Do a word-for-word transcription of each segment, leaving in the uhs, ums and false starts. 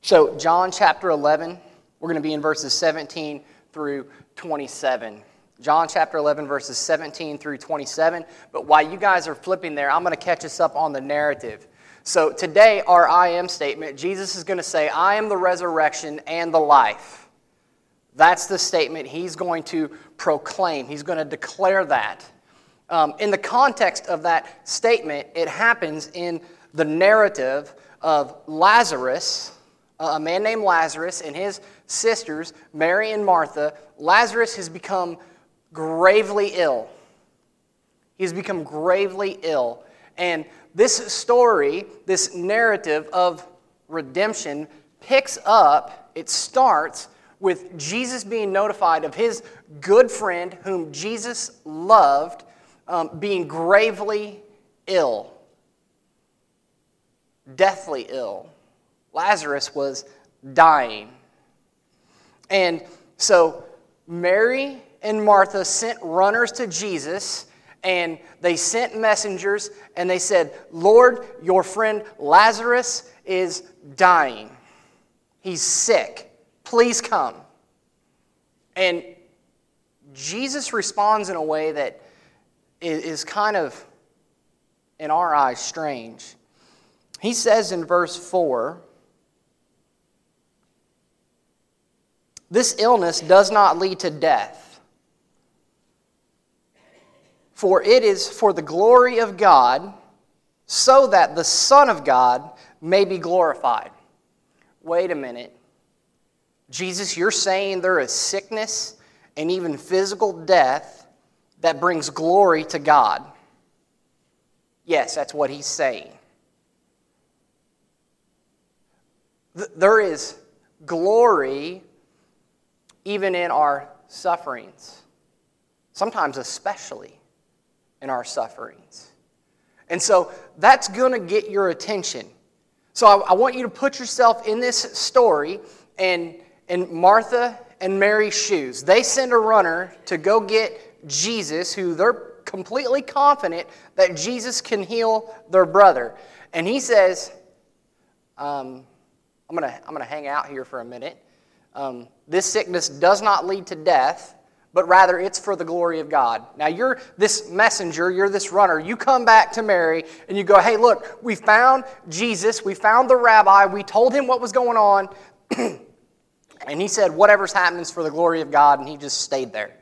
So, John chapter eleven, we're going to be in verses seventeen through twenty-seven. John chapter eleven, verses seventeen through twenty-seven. But while you guys are flipping there, I'm going to catch us up on the narrative. So, today, our I am statement, Jesus is going to say, I am the resurrection and the life. That's the statement he's going to proclaim. He's going to declare that. Um, in the context of that statement, it happens in the narrative of Lazarus, a man named Lazarus, and his sisters, Mary and Martha. Lazarus has become gravely ill. He's become gravely ill. And this story, this narrative of redemption picks up, it starts with Jesus being notified of his good friend whom Jesus loved um, being gravely ill, deathly ill. Lazarus was dying. And so Mary and Martha sent runners to Jesus, and they sent messengers, and they said, Lord, your friend Lazarus is dying. He's sick. Please come. And Jesus responds in a way that is kind of, in our eyes, strange. He says in verse four, this illness does not lead to death, for it is for the glory of God, so that the Son of God may be glorified. Wait a minute. Jesus, you're saying there is sickness and even physical death that brings glory to God. Yes, that's what he's saying. There is glory even in our sufferings, sometimes especially in our sufferings. And so that's going to get your attention. So I, I want you to put yourself in this story and in Martha and Mary's shoes. They send a runner to go get Jesus, who they're completely confident that Jesus can heal their brother. And he says, um, I'm going to I'm going to hang out here for a minute. Um, this sickness does not lead to death, but rather it's for the glory of God. Now you're this messenger, you're this runner. You come back to Mary and you go, hey, look, we found Jesus, we found the rabbi, we told him what was going on, and he said, whatever's happening is for the glory of God, and he just stayed there.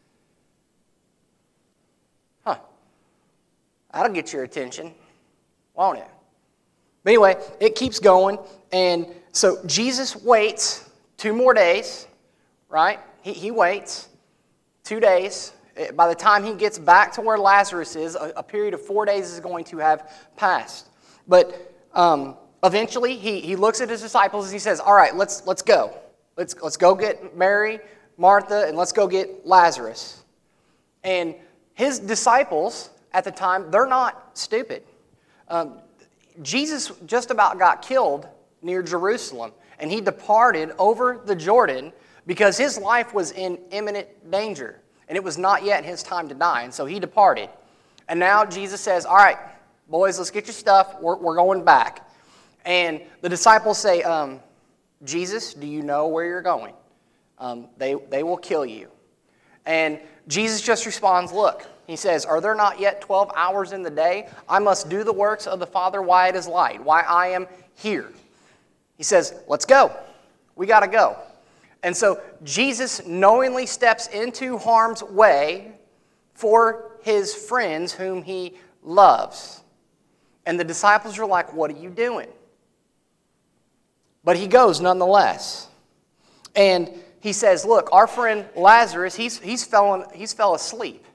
Huh. That'll get your attention, won't it? But anyway, it keeps going, and so Jesus waits two more days, right? He, he waits two days. By the time he gets back to where Lazarus is, a, a period of four days is going to have passed. But um, eventually, he, he looks at his disciples and he says, all right, let's let's go. Let's, let's go get Mary, Martha, and let's go get Lazarus. And his disciples at the time, they're not stupid. Um, Jesus just about got killed near Jerusalem, and he departed over the Jordan because his life was in imminent danger, and it was not yet his time to die, and so he departed. And now Jesus says, all right, boys, let's get your stuff. We're, we're going back. And the disciples say, um, Jesus, do you know where you're going? Um, they, they will kill you. And Jesus just responds, look, he says, are there not yet twelve hours in the day? I must do the works of the Father while it is light, why I am here. He says, let's go. We got to go. And so Jesus knowingly steps into harm's way for his friends whom he loves. And the disciples are like, what are you doing? But he goes nonetheless. And he says, look, our friend Lazarus, he's, he's, fell, he's fell asleep.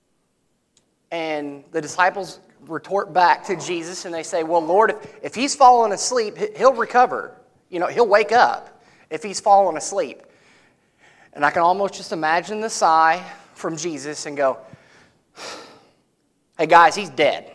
And the disciples retort back to Jesus and they say, well, Lord, if, if he's fallen asleep, he'll recover. You know, he'll wake up if he's fallen asleep. And I can almost just imagine the sigh from Jesus and go, hey guys, he's dead.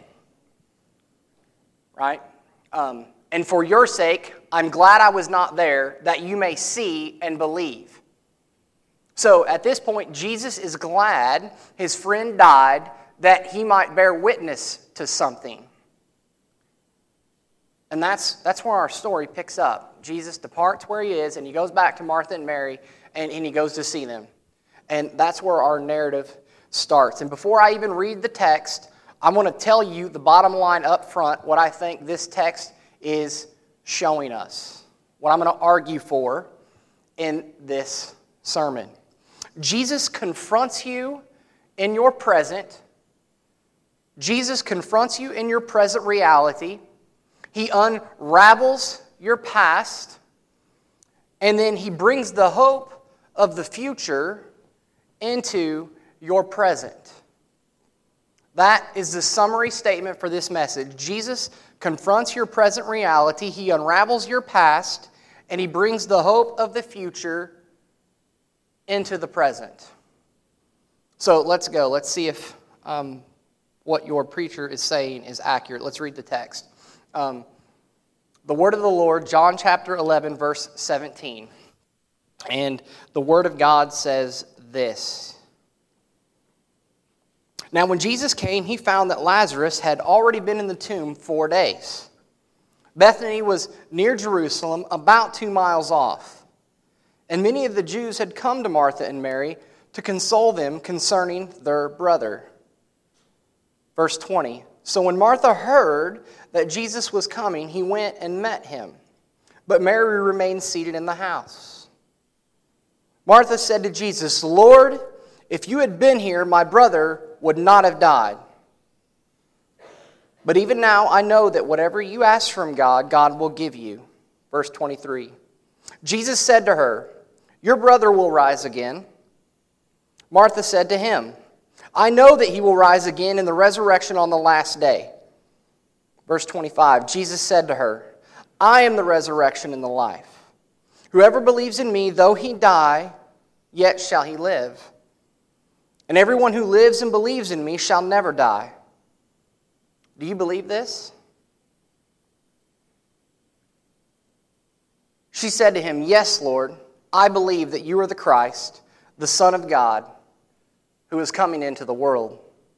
Right? Um, and for your sake, I'm glad I was not there, that you may see and believe. So at this point, Jesus is glad his friend died that he might bear witness to something. And that's, that's where our story picks up. Jesus departs where he is, and he goes back to Martha and Mary, and, and he goes to see them. And that's where our narrative starts. And before I even read the text, I want to tell you the bottom line up front, what I think this text is showing us, what I'm going to argue for in this sermon. Jesus confronts you in your present. Jesus confronts you in your present reality. He unravels your past, and then he brings the hope of the future into your present. That is the summary statement for this message. Jesus confronts your present reality, he unravels your past, and he brings the hope of the future into the present. So let's go. Let's see if um, what your preacher is saying is accurate. Let's read the text. Um, the word of the Lord, John chapter eleven, verse seventeen. And the word of God says this. Now when Jesus came, he found that Lazarus had already been in the tomb four days. Bethany was near Jerusalem, about two miles off. And many of the Jews had come to Martha and Mary to console them concerning their brother. Verse twenty. So when Martha heard that Jesus was coming, he went and met him. But Mary remained seated in the house. Martha said to Jesus, Lord, if you had been here, my brother would not have died. But even now I know that whatever you ask from God, God will give you. Verse twenty-three. Jesus said to her, your brother will rise again. Martha said to him, I know that he will rise again in the resurrection on the last day. Verse twenty-five, Jesus said to her, I am the resurrection and the life. Whoever believes in me, though he die, yet shall he live. And everyone who lives and believes in me shall never die. Do you believe this? She said to him, yes, Lord, I believe that you are the Christ, the Son of God, who is coming into the world.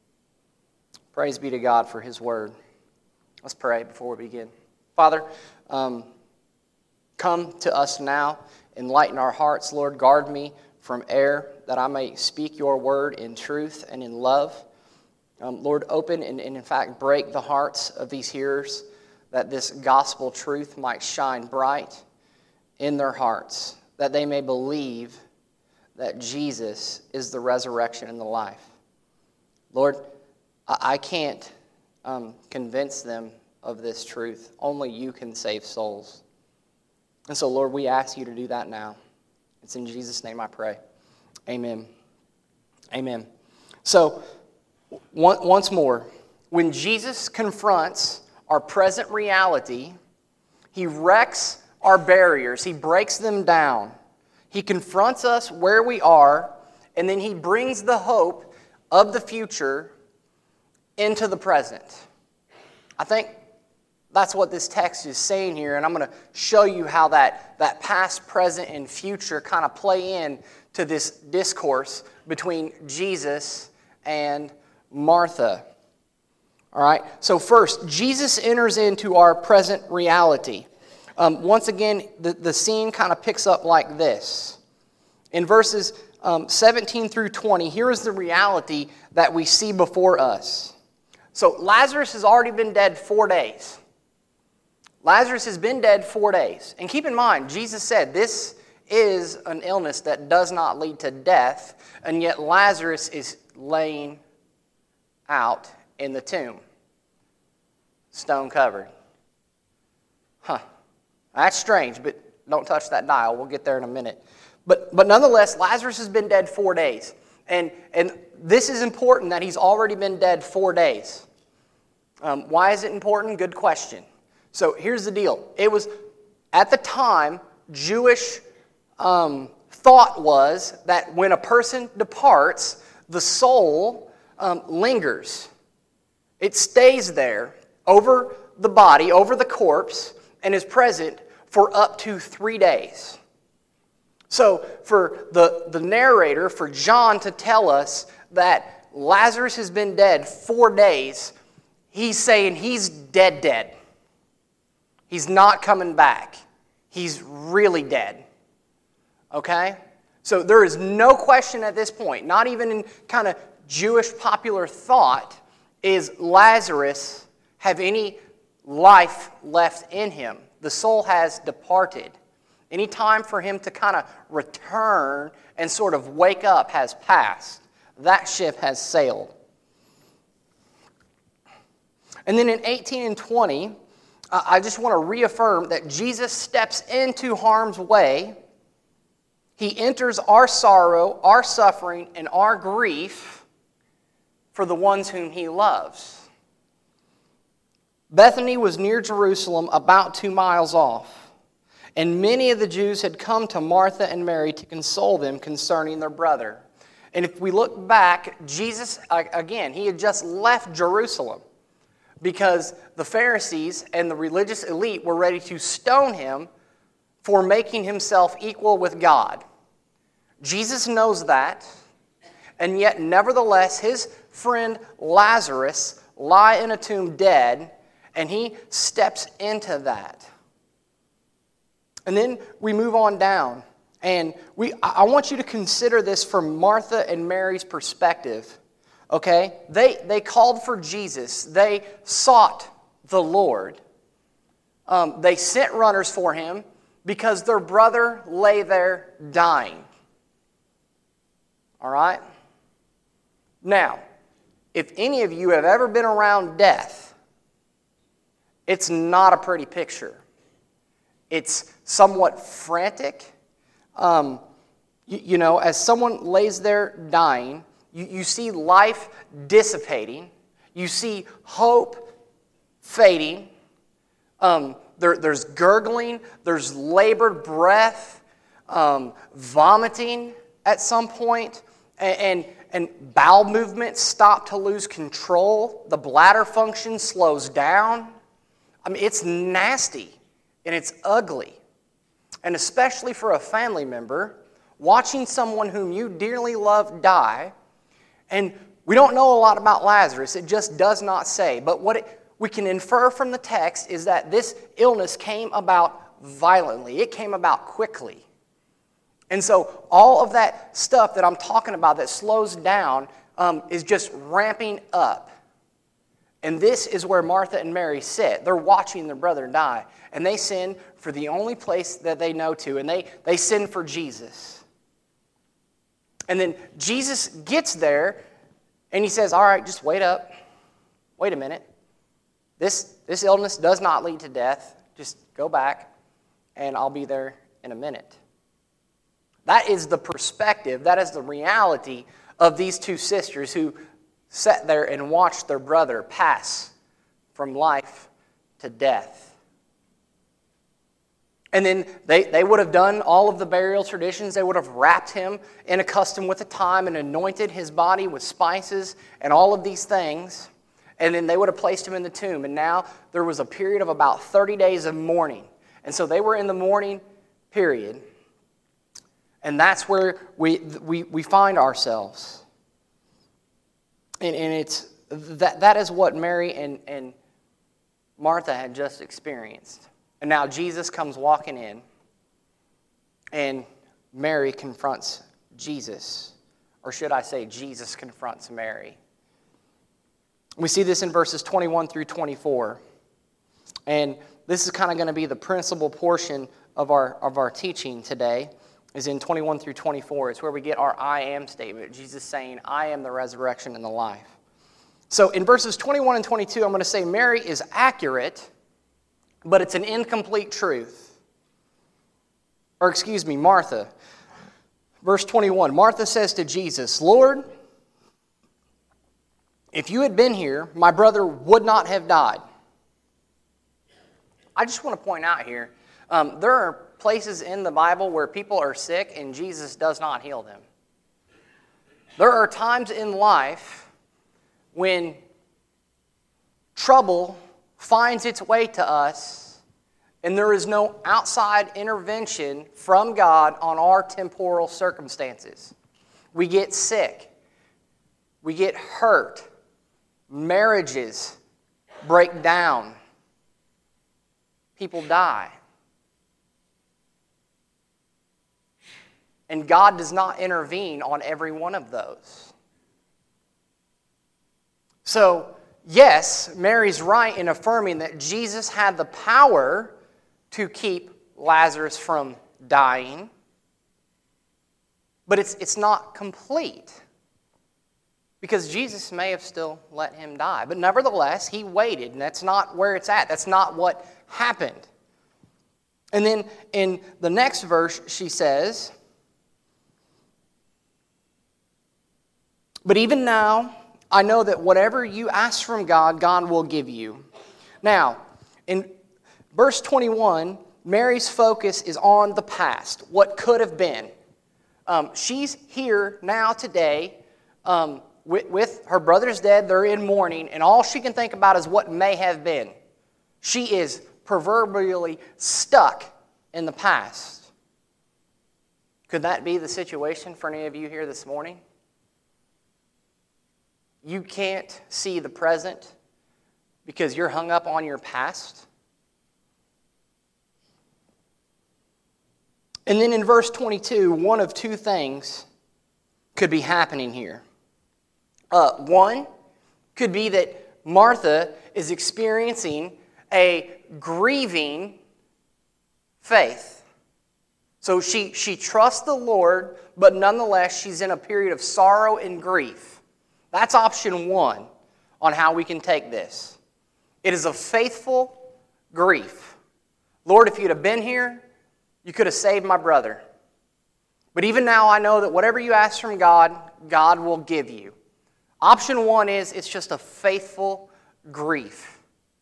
Praise be to God for his word. Let's pray before we begin. Father, um, come to us now. Enlighten our hearts, Lord. Guard me from error, that I may speak your word in truth and in love. Um, Lord, open and, and in fact break the hearts of these hearers, that this gospel truth might shine bright in their hearts, that they may believe that Jesus is the resurrection and the life. Lord, I can't um, convince them of this truth. Only you can save souls. And so, Lord, we ask you to do that now. It's in Jesus' name I pray. Amen. Amen. So, once more, when Jesus confronts our present reality, he wrecks our barriers. He breaks them down. He confronts us where we are, and then he brings the hope of the future into the present. I think that's what this text is saying here, and I'm going to show you how that, that past, present, and future kind of play in to this discourse between Jesus and Martha. All right, so first, Jesus enters into our present reality. Um, once again, the, the scene kind of picks up like this. In verses um, seventeen through twenty, here is the reality that we see before us. So Lazarus has already been dead four days. Lazarus has been dead four days. And keep in mind, Jesus said this is an illness that does not lead to death, and yet Lazarus is laying out in the tomb, stone covered. Huh. That's strange, but don't touch that dial. We'll get there in a minute. But but nonetheless, Lazarus has been dead four days. And, and this is important that he's already been dead four days. Um, why is it important? Good question. So here's the deal. It was, at the time, Jewish um, thought was that when a person departs, the soul um, lingers. It stays there over the body, over the corpse, and is present for up to three days. So for the, the narrator, for John to tell us that Lazarus has been dead four days, he's saying he's dead dead. He's not coming back. He's really dead. Okay? So there is no question at this point, not even in kind of Jewish popular thought, is Lazarus have any life left in him. The soul has departed. Any time for him to kind of return and sort of wake up has passed. That ship has sailed. And then in eighteen and twenty, uh, I just want to reaffirm that Jesus steps into harm's way. He enters our sorrow, our suffering, and our grief for the ones whom he loves. Bethany was near Jerusalem, about two miles off, and many of the Jews had come to Martha and Mary to console them concerning their brother. And if we look back, Jesus, again, he had just left Jerusalem because the Pharisees and the religious elite were ready to stone him for making himself equal with God. Jesus knows that, and yet nevertheless his friend Lazarus lie in a tomb dead, and he steps into that. And then we move on down, and we I want you to consider this from Martha and Mary's perspective. Okay? They, they called for Jesus. They sought the Lord. Um, they sent runners for him because their brother lay there dying. All right? Now, if any of you have ever been around death, it's not a pretty picture. It's somewhat frantic. Um, you, you know, as someone lays there dying, you, you see life dissipating. You see hope fading. Um, there, there's gurgling. There's labored breath. Um, vomiting at some point. And, and, and bowel movements stop to lose control. The bladder function slows down. I mean, it's nasty and it's ugly. And especially for a family member, watching someone whom you dearly love die, and we don't know a lot about Lazarus, it just does not say. But what it, we can infer from the text is that this illness came about violently. It came about quickly. And so all of that stuff that I'm talking about that slows down um, is just ramping up. And this is where Martha and Mary sit. They're watching their brother die. And they send for the only place that they know to. And they, they send for Jesus. And then Jesus gets there and he says, all right, just wait up. Wait a minute. This, this illness does not lead to death. Just go back and I'll be there in a minute. That is the perspective, that is the reality of these two sisters who sat there and watched their brother pass from life to death. And then they, they would have done all of the burial traditions. They would have wrapped him in a custom with a thyme and anointed his body with spices and all of these things. And then they would have placed him in the tomb. And now there was a period of about thirty days of mourning. And so they were in the mourning period. And that's where we we, we find ourselves. And, and it's that that is what Mary and, and Martha had just experienced. And now Jesus comes walking in, and Mary confronts Jesus. Or should I say, Jesus confronts Mary. We see this in verses twenty-one through twenty-four. And this is kind of going to be the principal portion of our, of our teaching today, is in twenty-one through twenty-four. It's where we get our I am statement. Jesus saying, I am the resurrection and the life. So in verses twenty-one and twenty-two, I'm going to say Mary is accurate, but it's an incomplete truth. Or excuse me, Martha. Verse twenty-one, Martha says to Jesus, Lord, if you had been here, my brother would not have died. I just want to point out here, um, there are places in the Bible where people are sick and Jesus does not heal them. There are times in life when trouble finds its way to us and there is no outside intervention from God on our temporal circumstances. We get sick. We get hurt. Marriages break down. people die. And God does not intervene on every one of those. So, yes, Mary's right in affirming that Jesus had the power to keep Lazarus from dying, but it's, it's not complete. Because Jesus may have still let him die. But nevertheless, he waited, and that's not where it's at. That's not what happened. And then in the next verse, she says, "But even now, I know that whatever you ask from God, God will give you." Now, in verse twenty-one, Mary's focus is on the past, what could have been. Um, she's here now today um, with, with her brother's dead, they're in mourning, and all she can think about is what may have been. She is proverbially stuck in the past. Could that be the situation for any of you here this morning? You can't see the present because you're hung up on your past. And then in verse twenty-two, one of two things could be happening here. Uh, one could be that Martha is experiencing a grieving faith. So she, she trusts the Lord, but nonetheless she's in a period of sorrow and grief. That's option one on how we can take this. It is a faithful grief. Lord, if you'd have been here, you could have saved my brother. But even now I know that whatever you ask from God, God will give you. Option one is it's just a faithful grief.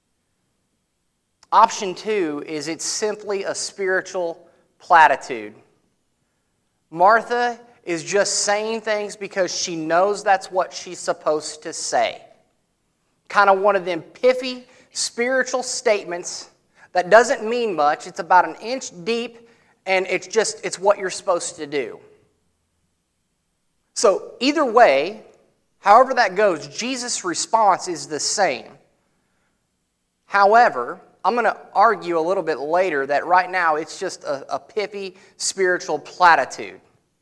Option two is it's simply a spiritual platitude. Martha is just saying things because she knows that's what she's supposed to say. Kind of one of them piffy spiritual statements that doesn't mean much. It's about an inch deep, and it's just, it's what you're supposed to do. So either way, however that goes, Jesus' response is the same. However, I'm going to argue a little bit later that right now it's just a, a piffy spiritual platitude.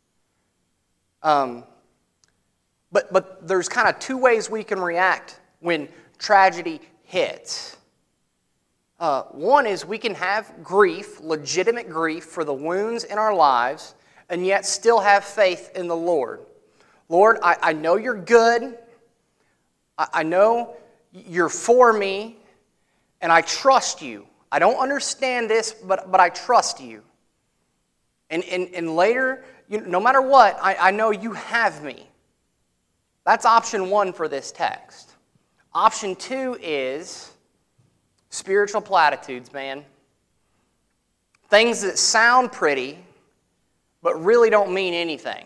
Um, but, but there's kind of two ways we can react when tragedy hits. Uh, one is we can have grief, legitimate grief for the wounds in our lives, and yet still have faith in the Lord. Lord, I, I know you're good. I, I know you're for me, and I trust you. I don't understand this, but, but I trust you. And, and, and later, you, no matter what, I, I know you have me. That's option one for this text. Option two is spiritual platitudes, man. Things that sound pretty, but really don't mean anything.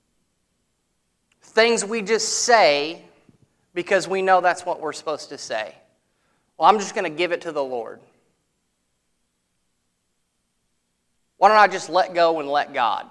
Things we just say because we know that's what we're supposed to say. Well, I'm just going to give it to the Lord. Why don't I just let go and let God?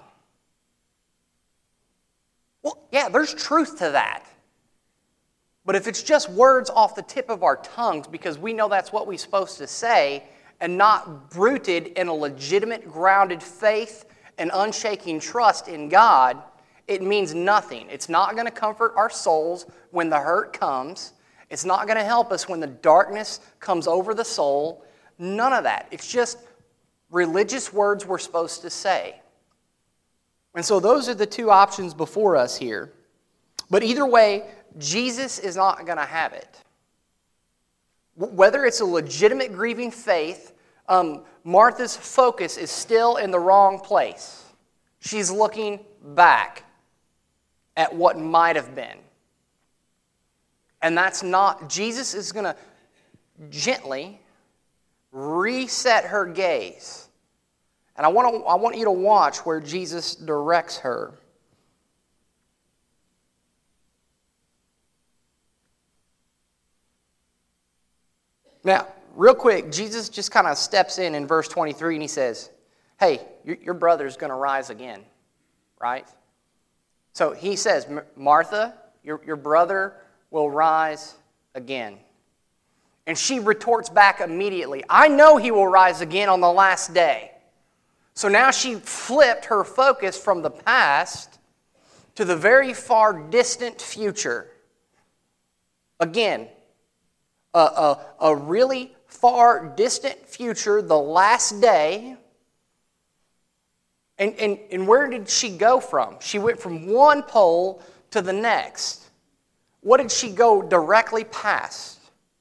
Well, yeah, there's truth to that. But if it's just words off the tip of our tongues because we know that's what we're supposed to say and not rooted in a legitimate, grounded faith and unshaking trust in God, it means nothing. It's not going to comfort our souls when the hurt comes. It's not going to help us when the darkness comes over the soul. None of that. It's just religious words we're supposed to say. And so those are the two options before us here. But either way, Jesus is not going to have it. Whether it's a legitimate grieving faith, um, Martha's focus is still in the wrong place. She's looking back at what might have been. And that's not, Jesus is going to gently reset her gaze. And I want to, I want you to watch where Jesus directs her. Now, real quick, Jesus just kind of steps in in verse twenty-three and he says, hey, your, your brother's going to rise again, right? So he says, Martha, your, your brother will rise again. And she retorts back immediately, I know he will rise again on the last day. So now she flipped her focus from the past to the very far distant future. Again, a, a, a really far distant future, the last day. And, and, and where did she go from? She went from one pole to the next. What did she go directly past?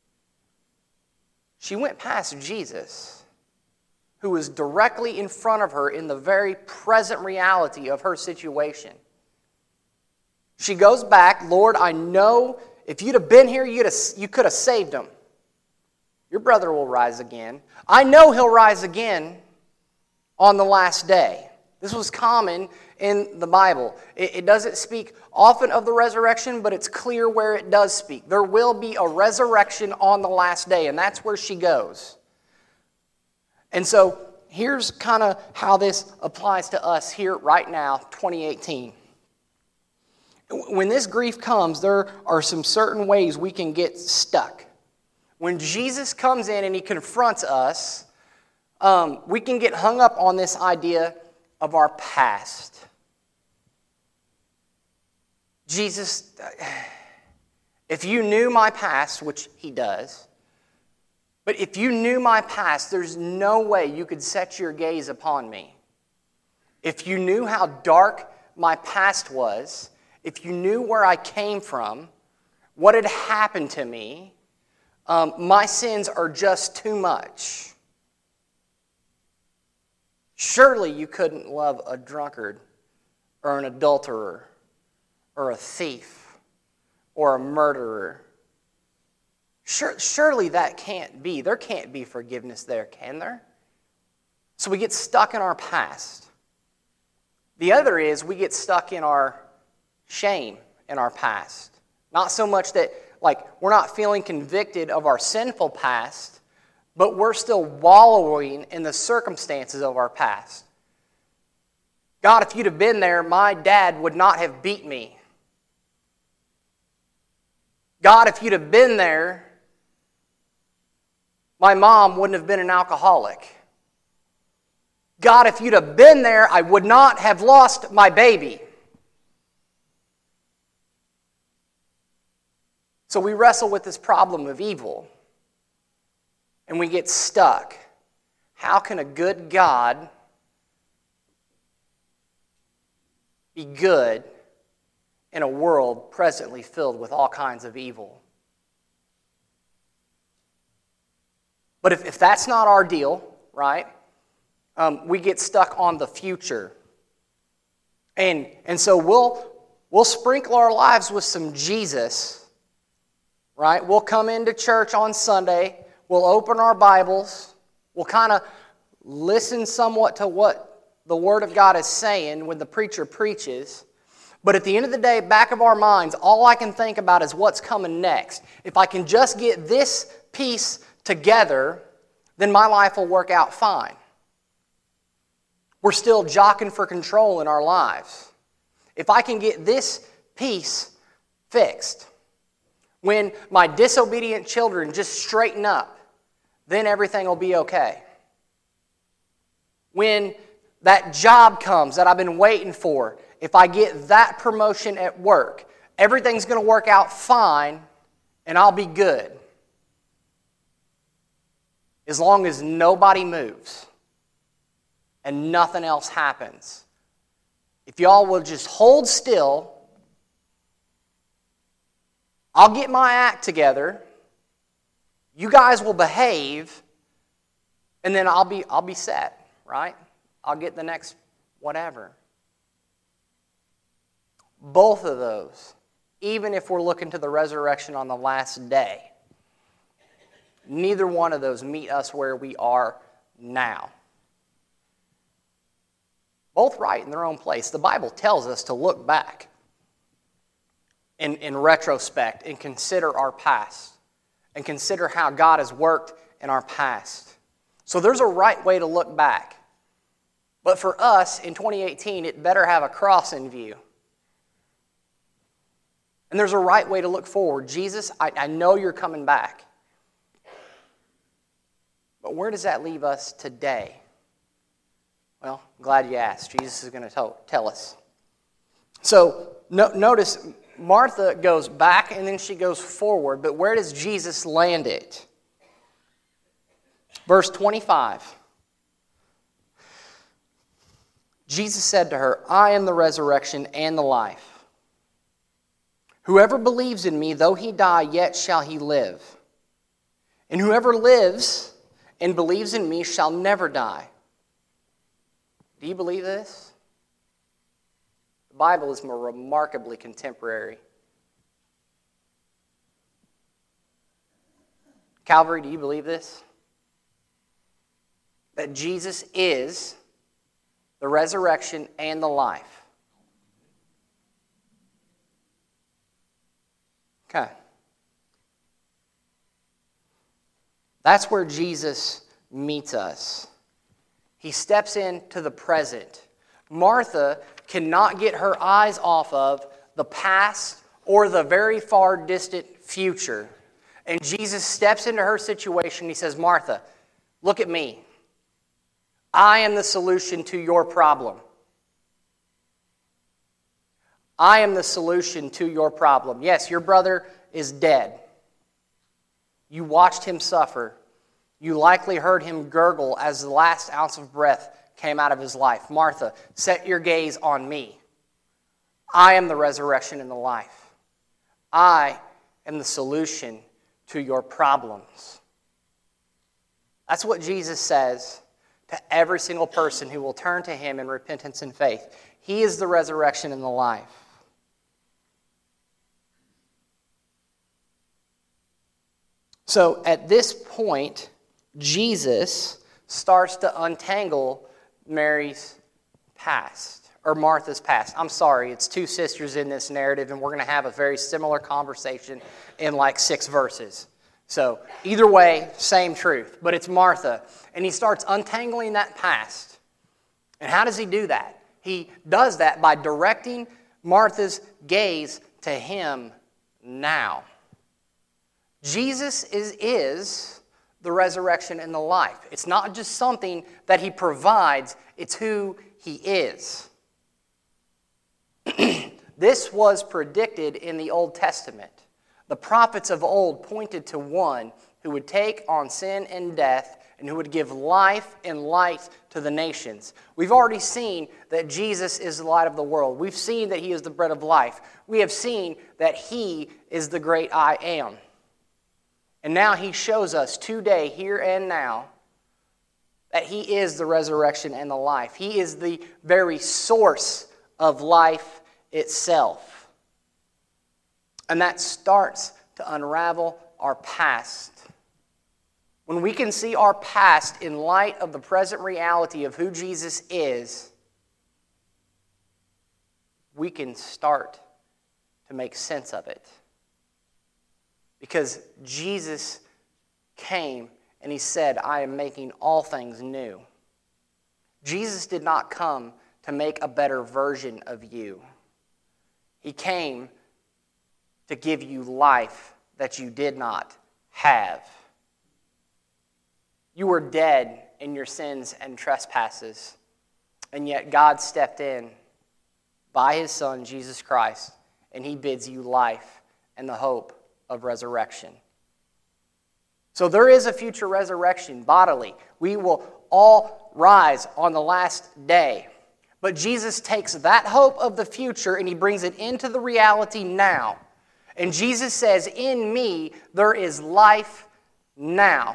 She went past Jesus, who was directly in front of her in the very present reality of her situation. She goes back, Lord, I know if you'd have been here, you'd have, you could have saved him. Your brother will rise again. I know he'll rise again on the last day. This was common in the Bible. It, it doesn't speak often of the resurrection, but it's clear where it does speak. There will be a resurrection on the last day, and that's where she goes. And so here's kind of how this applies to us here right now, twenty eighteen. When this grief comes, there are some certain ways we can get stuck. When Jesus comes in and he confronts us, um, we can get hung up on this idea of our past. Jesus, if you knew my past, which he does, but if you knew my past, there's no way you could set your gaze upon me. If you knew how dark my past was, if you knew where I came from, what had happened to me, um, my sins are just too much. Surely you couldn't love a drunkard or an adulterer or a thief or a murderer. Sure, surely that can't be. There can't be forgiveness there, can there? So we get stuck in our past. The other is we get stuck in our shame in our past. Not so much that, like, we're not feeling convicted of our sinful past, but we're still wallowing in the circumstances of our past. God, if you'd have been there, my dad would not have beat me. God, if you'd have been there, my mom wouldn't have been an alcoholic. God, if you'd have been there, I would not have lost my baby. So we wrestle with this problem of evil, and we get stuck. How can a good God be good in a world presently filled with all kinds of evil? But if, if that's not our deal, right, um, we get stuck on the future. And, and so we'll, we'll sprinkle our lives with some Jesus, right? We'll come into church on Sunday. We'll open our Bibles. We'll kind of listen somewhat to what the Word of God is saying when the preacher preaches. But at the end of the day, back of our minds, all I can think about is what's coming next. If I can just get this piece together, then my life will work out fine. We're still jockeying for control in our lives. If I can get this piece fixed, when my disobedient children just straighten up, then everything will be okay. When that job comes that I've been waiting for, if I get that promotion at work, everything's going to work out fine and I'll be good. As long as nobody moves and nothing else happens. If y'all will just hold still, I'll get my act together, you guys will behave, and then I'll be I'll be set, right? I'll get the next whatever. Both of those, even if we're looking to the resurrection on the last day, neither one of those meet us where we are now. Both right in their own place. The Bible tells us to look back in, in retrospect and consider our past and consider how God has worked in our past. So there's a right way to look back. But for us in twenty eighteen, it better have a cross in view. And there's a right way to look forward. Jesus, I, I know you're coming back. But where does that leave us today? Well, I'm glad you asked. Jesus is going to tell, tell us. So no, notice Martha goes back and then she goes forward, but where does Jesus land it? Verse twenty-five. Jesus said to her, I am the resurrection and the life. Whoever believes in me, though he die, yet shall he live. And whoever lives and believes in me shall never die. Do you believe this? The Bible is more remarkably contemporary. Calvary, do you believe this? That Jesus is the resurrection and the life. Okay. That's where Jesus meets us. He steps into the present. Martha cannot get her eyes off of the past or the very far distant future. And Jesus steps into her situation. He says, Martha, look at me. I am the solution to your problem. I am the solution to your problem. Yes, your brother is dead. You watched him suffer. You likely heard him gurgle as the last ounce of breath came out of his life. Martha, set your gaze on me. I am the resurrection and the life. I am the solution to your problems. That's what Jesus says to every single person who will turn to him in repentance and faith. He is the resurrection and the life. So at this point, Jesus starts to untangle Mary's past, or Martha's past. I'm sorry, it's two sisters in this narrative, and we're going to have a very similar conversation in like six verses. So either way, same truth, but it's Martha. And he starts untangling that past. And how does he do that? He does that by directing Martha's gaze to him now. Jesus is, is the resurrection and the life. It's not just something that he provides, it's who he is. This was predicted in the Old Testament. The prophets of old pointed to one who would take on sin and death and who would give life and light to the nations. We've already seen that Jesus is the light of the world. We've seen that he is the bread of life. We have seen that he is the great I am. And now he shows us today, here and now, that he is the resurrection and the life. He is the very source of life itself. And that starts to unravel our past. When we can see our past in light of the present reality of who Jesus is, we can start to make sense of it. Because Jesus came and he said, I am making all things new. Jesus did not come to make a better version of you. He came to give you life that you did not have. You were dead in your sins and trespasses, and yet God stepped in by his Son, Jesus Christ, and he bids you life and the hope of resurrection. So there is a future resurrection bodily. We will all rise on the last day. But Jesus takes that hope of the future and he brings it into the reality now. And Jesus says, in me there is life now.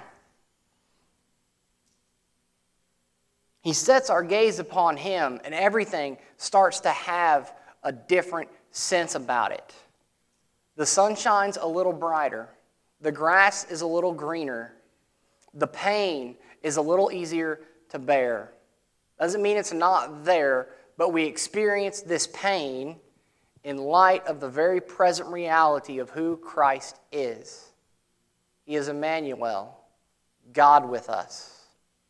He sets our gaze upon him and everything starts to have a different sense about it. The sun shines a little brighter. The grass is a little greener. The pain is a little easier to bear. Doesn't mean it's not there, but we experience this pain in light of the very present reality of who Christ is. He is Emmanuel, God with us.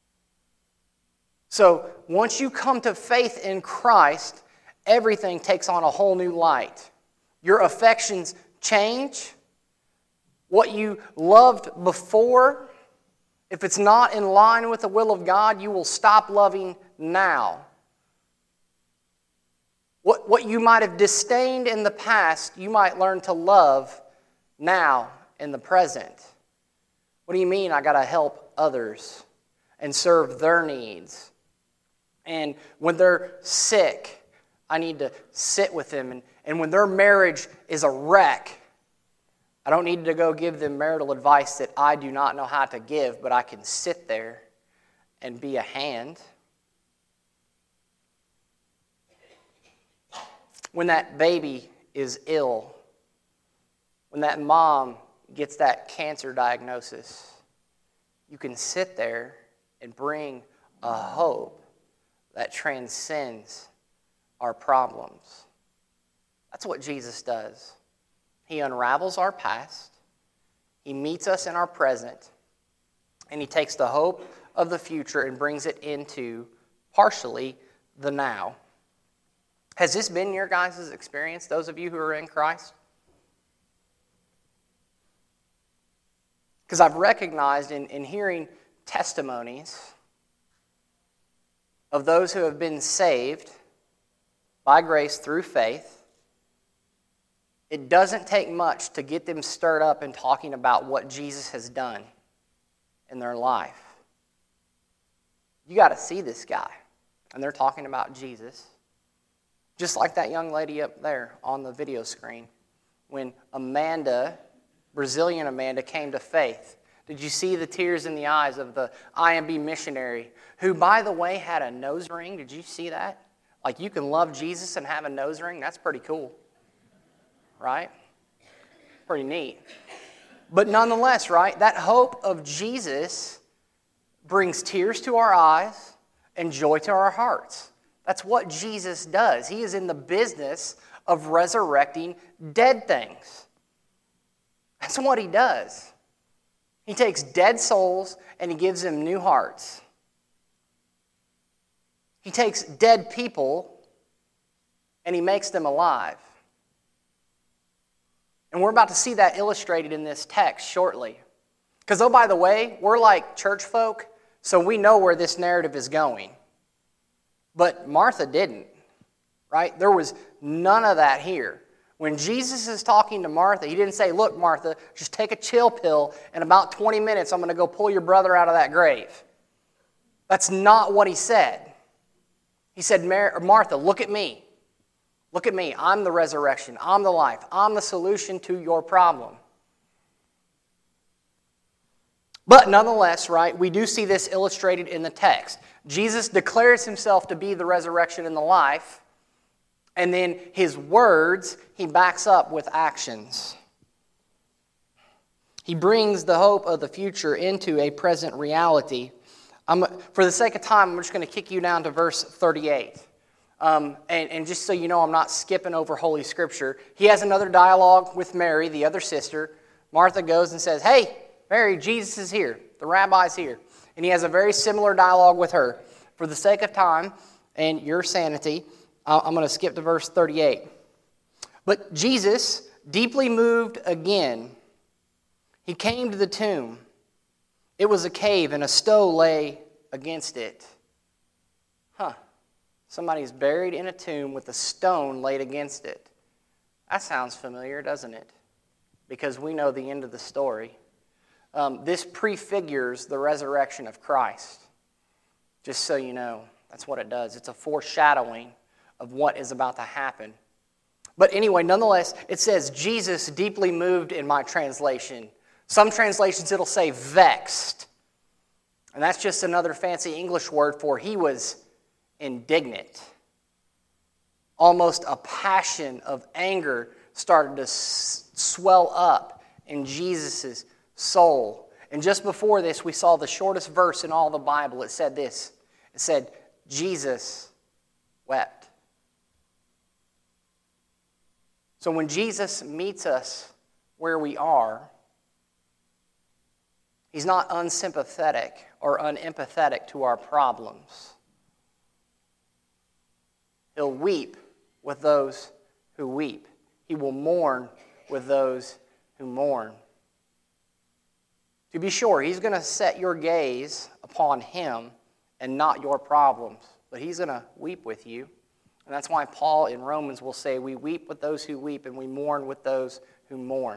So once you come to faith in Christ, everything takes on a whole new light. Your affections change. What you loved before If it's not in line with the will of God, you will stop loving now. What, what you might have disdained in the past, you might learn to love now in the present. What do you mean I got to help others and serve their needs? And when they're sick, I need to sit with them. And, and when their marriage is a wreck, I don't need to go give them marital advice that I do not know how to give, but I can sit there and be a hand. When that baby is ill, when that mom gets that cancer diagnosis, you can sit there and bring a hope that transcends our problems. That's what Jesus does. He unravels our past, He meets us in our present, and He takes the hope of the future and brings it into, partially, the now. Has this been your guys' experience, those of you who are in Christ? Because I've recognized in, in hearing testimonies of those who have been saved by grace through faith, it doesn't take much to get them stirred up and talking about what Jesus has done in their life. You got to see this guy. And they're talking about Jesus. Just like that young lady up there on the video screen. When Amanda, Brazilian Amanda, came to faith. Did you see the tears in the eyes of the I M B missionary, who, by the way, had a nose ring? Did you see that? Like, you can love Jesus and have a nose ring? That's pretty cool. Right? Pretty neat. But nonetheless, right, that hope of Jesus brings tears to our eyes and joy to our hearts. That's what Jesus does. He is in the business of resurrecting dead things. That's what He does. He takes dead souls and He gives them new hearts. He takes dead people and He makes them alive. And we're about to see that illustrated in this text shortly. Because, oh, by the way, we're like church folk, so we know where this narrative is going. But Martha didn't, right? There was none of that here. When Jesus is talking to Martha, He didn't say, look, Martha, just take a chill pill. In about twenty minutes, I'm going to go pull your brother out of that grave. That's not what He said. He said, Martha, look at me. Look at me. I'm the resurrection. I'm the life. I'm the solution to your problem. But nonetheless, right, we do see this illustrated in the text. Jesus declares Himself to be the resurrection and the life, and then His words He backs up with actions. He brings the hope of the future into a present reality. I'm, for the sake of time, I'm just going to kick you down to verse thirty-eight. Um, and, and just so you know, I'm not skipping over Holy Scripture. He has another dialogue with Mary, the other sister. Martha goes and says, hey, Mary, Jesus is here. The rabbi's here. And he has a very similar dialogue with her. For the sake of time and your sanity, I'm going to skip to verse thirty-eight. But Jesus, deeply moved again, He came to the tomb. It was a cave, and a stone lay against it. Huh. Somebody's buried in a tomb with a stone laid against it. That sounds familiar, doesn't it? Because we know the end of the story. Um, this prefigures the resurrection of Christ. Just so you know, that's what it does. It's a foreshadowing of what is about to happen. But anyway, nonetheless, it says, Jesus deeply moved in my translation. Some translations it'll say vexed. And that's just another fancy English word for He was indignant. Almost a passion of anger started to s- swell up in Jesus' soul. And just before this, we saw the shortest verse in all the Bible. It said this. It said, Jesus wept. So when Jesus meets us where we are, He's not unsympathetic or unempathetic to our problems. He'll weep with those who weep. He will mourn with those who mourn. To be sure, he's going to set your gaze upon him and not your problems. But he's going to weep with you. And that's why Paul in Romans will say, we weep with those who weep and we mourn with those who mourn.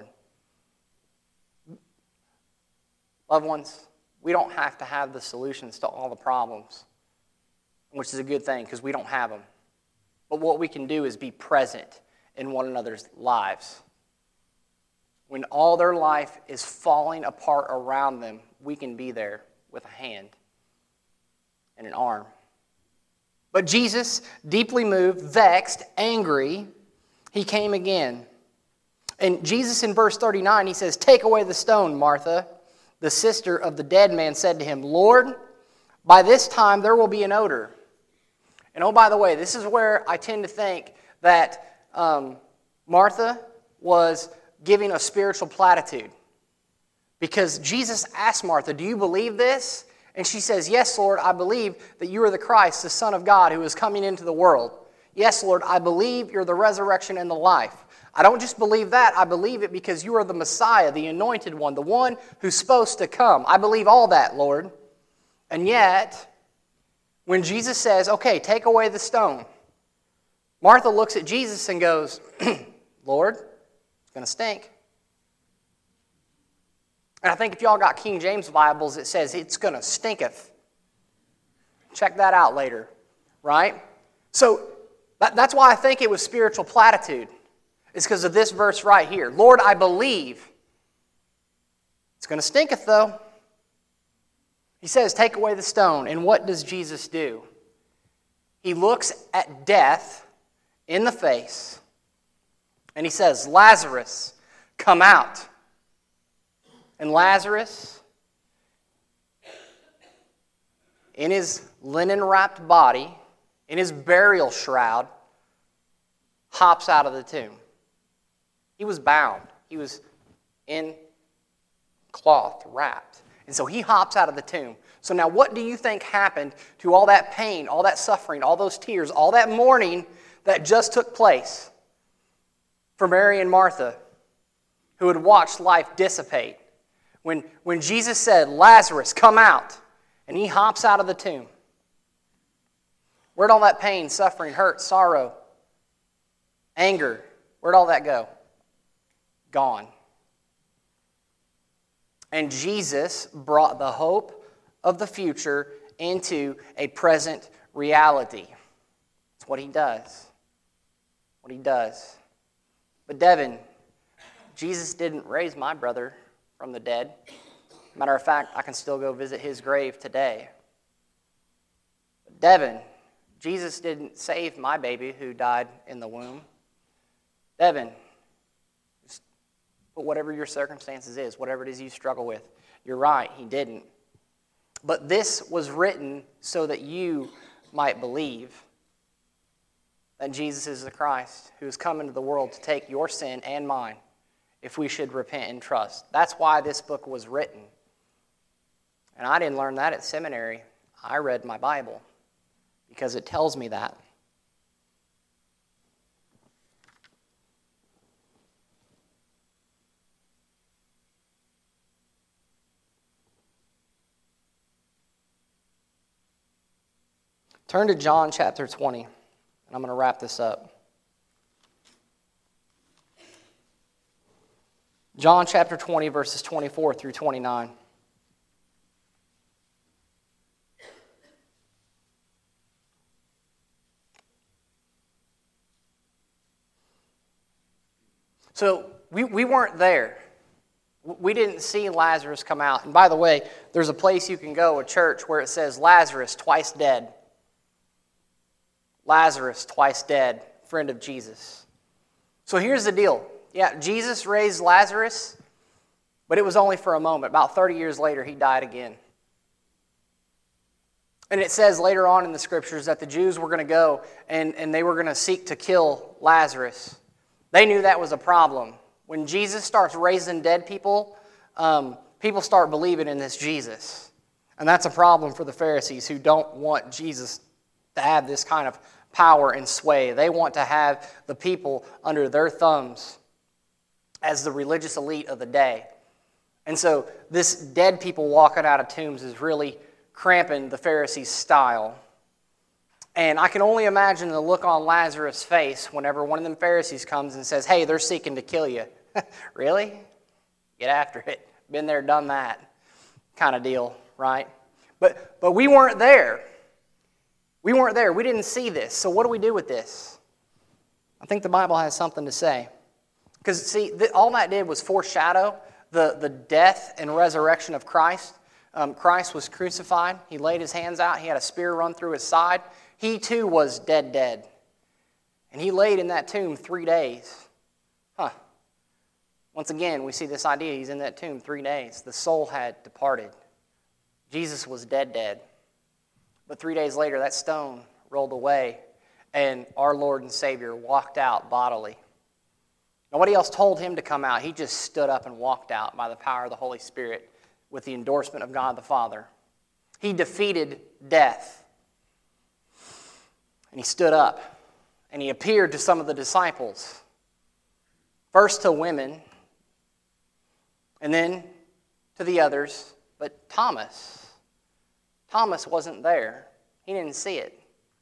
Loved ones, we don't have to have the solutions to all the problems, which is a good thing because we don't have them. But what we can do is be present in one another's lives. When all their life is falling apart around them, we can be there with a hand and an arm. But Jesus, deeply moved, vexed, angry, he came again. And Jesus in verse thirty-nine, he says, "Take away the stone, Martha." The sister of the dead man said to him, "Lord, by this time there will be an odor." And oh, by the way, this is where I tend to think that um, Martha was giving a spiritual platitude. Because Jesus asked Martha, "Do you believe this?" And she says, "Yes, Lord, I believe that you are the Christ, the Son of God, who is coming into the world. Yes, Lord, I believe you're the resurrection and the life. I don't just believe that, I believe it because you are the Messiah, the anointed one, the one who's supposed to come. I believe all that, Lord." And yet, when Jesus says, "Okay, take away the stone," Martha looks at Jesus and goes, "Lord, it's going to stink." And I think if y'all got King James Bibles, it says, "It's going to stinketh." Check that out later, right? So that, that's why I think it was spiritual platitude. It's because of this verse right here. "Lord, I believe." It's going to stinketh though. He says, "Take away the stone." And what does Jesus do? He looks at death in the face and he says, "Lazarus, come out." And Lazarus, in his linen-wrapped body, in his burial shroud, hops out of the tomb. He was bound. He was in cloth, wrapped. And so he hops out of the tomb. So now what do you think happened to all that pain, all that suffering, all those tears, all that mourning that just took place for Mary and Martha, who had watched life dissipate? When, when Jesus said, "Lazarus, come out," and he hops out of the tomb, where'd all that pain, suffering, hurt, sorrow, anger, where'd all that go? Gone. And Jesus brought the hope of the future into a present reality. That's what he does. What he does. But Devin, Jesus didn't raise my brother from the dead. Matter of fact, I can still go visit his grave today. But Devin, Jesus didn't save my baby who died in the womb. Devin, just put whatever your circumstances is, whatever it is you struggle with. You're right, he didn't. But this was written so that you might believe that Jesus is the Christ who has come into the world to take your sin and mine if we should repent and trust. That's why this book was written. And I didn't learn that at seminary. I read my Bible because it tells me that. Turn to John chapter twenty, and I'm going to wrap this up. John chapter twenty, verses twenty-four through twenty-nine. So we, we weren't there. We didn't see Lazarus come out. And by the way, there's a place you can go, a church, where it says Lazarus twice dead. Lazarus twice dead, friend of Jesus. So here's the deal. Yeah, Jesus raised Lazarus, but it was only for a moment. About thirty years later, he died again. And it says later on in the scriptures that the Jews were going to go and, and they were going to seek to kill Lazarus. They knew that was a problem. When Jesus starts raising dead people, um, people start believing in this Jesus. And that's a problem for the Pharisees who don't want Jesus to have this kind of power and sway. They want to have the people under their thumbs as the religious elite of the day. And so this dead people walking out of tombs is really cramping the Pharisees' style. And I can only imagine the look on Lazarus' face whenever one of them Pharisees comes and says, hey, they're seeking to kill you. Really? Get after it. Been there, done that kind of deal, right? But but we weren't there. We weren't there. We didn't see this. So what do we do with this? I think the Bible has something to say. Because, see, th- all that did was foreshadow the, the death and resurrection of Christ. Um, Christ was crucified. He laid his hands out. He had a spear run through his side. He, too, was dead, dead. And he laid in that tomb three days. Huh. Once again, we see this idea. He's in that tomb three days. The soul had departed. Jesus was dead, dead. But three days later, that stone rolled away, and our Lord and Savior walked out bodily. Nobody else told him to come out. He just stood up and walked out by the power of the Holy Spirit with the endorsement of God the Father. He defeated death. And he stood up, and he appeared to some of the disciples. First to women, and then to the others. But Thomas, Thomas wasn't there. He didn't see it.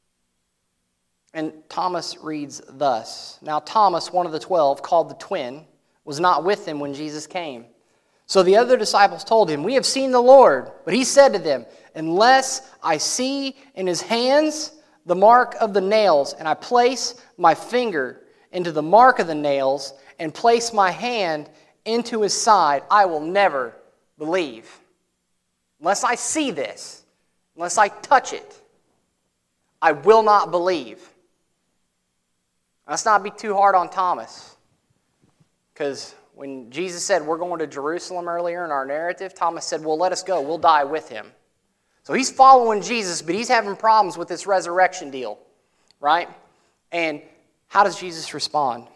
And Thomas reads thus. Now Thomas, one of the twelve, called the twin, was not with them when Jesus came. So the other disciples told him, we have seen the Lord. But he said to them, unless I see in his hands the mark of the nails, and I place my finger into the mark of the nails, and place my hand into his side, I will never believe. Unless I see this, unless I touch it, I will not believe. Let's not be too hard on Thomas. Because when Jesus said we're going to Jerusalem earlier in our narrative, Thomas said, well, let us go. We'll die with him. So he's following Jesus, but he's having problems with this resurrection deal, right? And how does Jesus respond?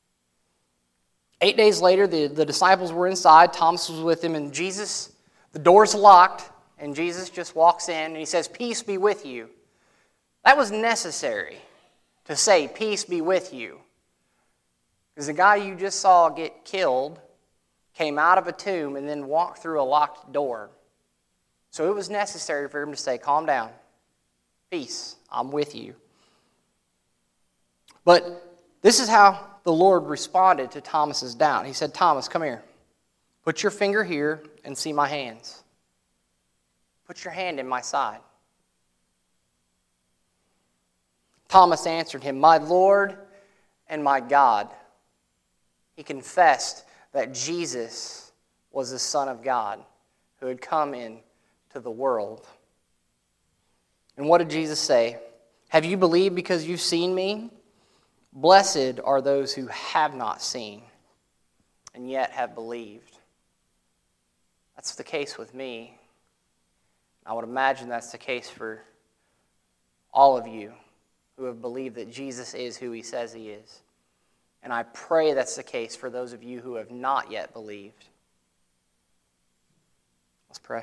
Eight days later, the, the disciples were inside. Thomas was with him, and Jesus, the door's locked, and Jesus just walks in, and he says, peace be with you. That was necessary to say, peace be with you. Because the guy you just saw get killed came out of a tomb and then walked through a locked door. So it was necessary for him to say, calm down. Peace, I'm with you. But this is how the Lord responded to Thomas's doubt. He said, Thomas, come here. Put your finger here and see my hands. Put your hand in my side. Thomas answered him, my Lord and my God. He confessed that Jesus was the Son of God who had come into the world. And what did Jesus say? Have you believed because you've seen me? Blessed are those who have not seen and yet have believed. That's the case with me. I would imagine that's the case for all of you who have believed that Jesus is who he says he is. And I pray that's the case for those of you who have not yet believed. Let's pray.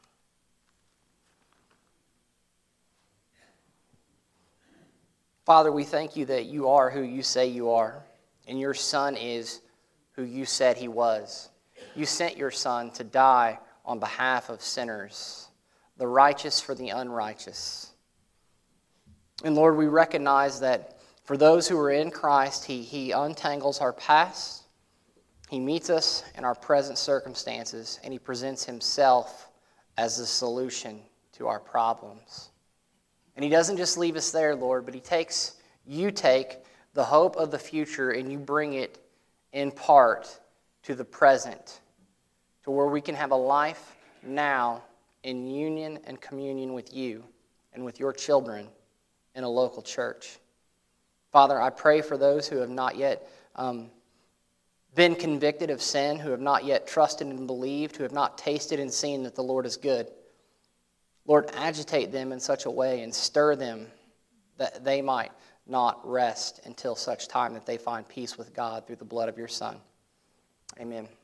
Father, we thank you that you are who you say you are, and your Son is who you said he was. You sent your Son to die on behalf of sinners, the righteous for the unrighteous. And Lord, we recognize that for those who are in Christ, he, he untangles our past, he meets us in our present circumstances, and he presents himself as the solution to our problems. And he doesn't just leave us there, Lord, but he takes, you take the hope of the future and you bring it in part to the present, to where we can have a life now in union and communion with you and with your children in a local church. Father, I pray for those who have not yet um, been convicted of sin, who have not yet trusted and believed, who have not tasted and seen that the Lord is good. Lord, agitate them in such a way and stir them that they might not rest until such time that they find peace with God through the blood of your Son. Amen.